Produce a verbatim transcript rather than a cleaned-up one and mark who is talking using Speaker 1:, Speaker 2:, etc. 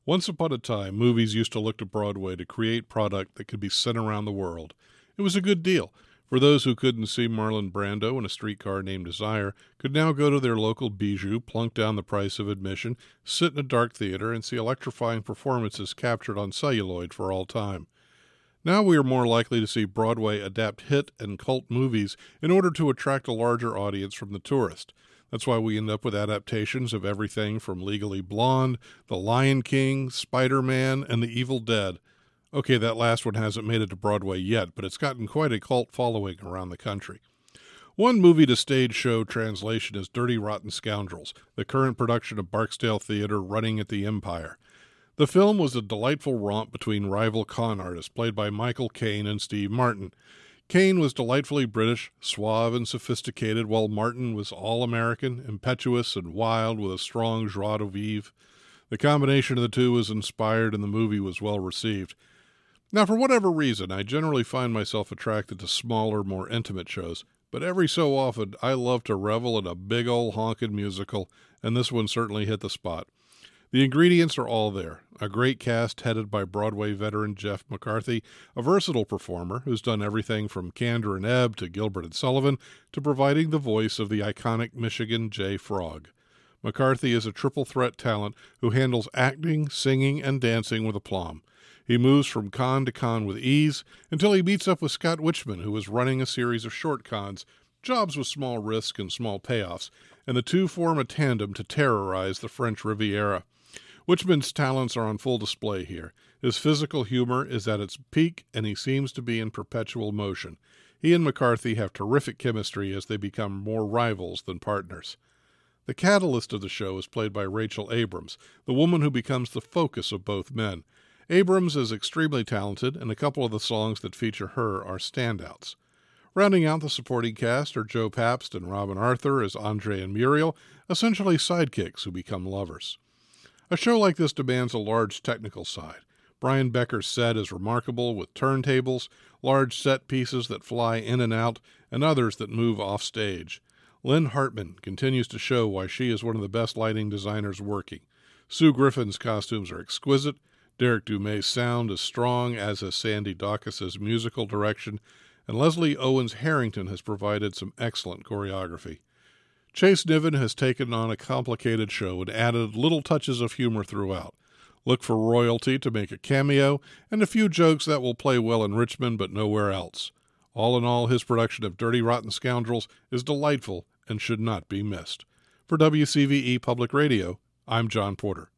Speaker 1: Once upon a time, movies used to look to Broadway to create product that could be sent around the world. It was a good deal. For those who couldn't see Marlon Brando in A Streetcar Named Desire could now go to their local bijou, plunk down the price of admission, sit in a dark theater, and see electrifying performances captured on celluloid for all time. Now we are more likely to see Broadway adapt hit and cult movies in order to attract a larger audience from the tourist. That's why we end up with adaptations of everything from Legally Blonde, The Lion King, Spider-Man, and The Evil Dead. Okay, that last one hasn't made it to Broadway yet, but it's gotten quite a cult following around the country. One movie-to-stage show translation is Dirty Rotten Scoundrels, the current production of Barksdale Theater running at the Empire. The film was a delightful romp between rival con artists played by Michael Caine and Steve Martin. Caine was delightfully British, suave and sophisticated, while Martin was all-American, impetuous and wild with a strong joie de vivre. The combination of the two was inspired and the movie was well received. Now, for whatever reason, I generally find myself attracted to smaller, more intimate shows, but every so often I love to revel in a big old honkin' musical, and this one certainly hit the spot. The ingredients are all there. A great cast headed by Broadway veteran Jeff McCarthy, a versatile performer who's done everything from Kander and Ebb to Gilbert and Sullivan to providing the voice of the iconic Michigan J. Frog. McCarthy is a triple threat talent who handles acting, singing, and dancing with aplomb. He moves from con to con with ease until he meets up with Scott Wichman, who is running a series of short cons, jobs with small risk and small payoffs, and the two form a tandem to terrorize the French Riviera. Wichman's talents are on full display here. His physical humor is at its peak, and he seems to be in perpetual motion. He and McCarthy have terrific chemistry as they become more rivals than partners. The catalyst of the show is played by Rachel Abrams, the woman who becomes the focus of both men. Abrams is extremely talented, and a couple of the songs that feature her are standouts. Rounding out the supporting cast are Joe Pabst and Robin Arthur as Andre and Muriel, essentially sidekicks who become lovers. A show like this demands a large technical side. Brian Becker's set is remarkable, with turntables, large set pieces that fly in and out, and others that move off stage. Lynn Hartman continues to show why she is one of the best lighting designers working. Sue Griffin's costumes are exquisite. Derek Dumay's sound is strong, as is Sandy Dawkins' musical direction, and Leslie Owens Harrington has provided some excellent choreography. Chase Niven has taken on a complicated show and added little touches of humor throughout. Look for royalty to make a cameo, and a few jokes that will play well in Richmond but nowhere else. All in all, his production of Dirty Rotten Scoundrels is delightful and should not be missed. For W C V E Public Radio, I'm John Porter.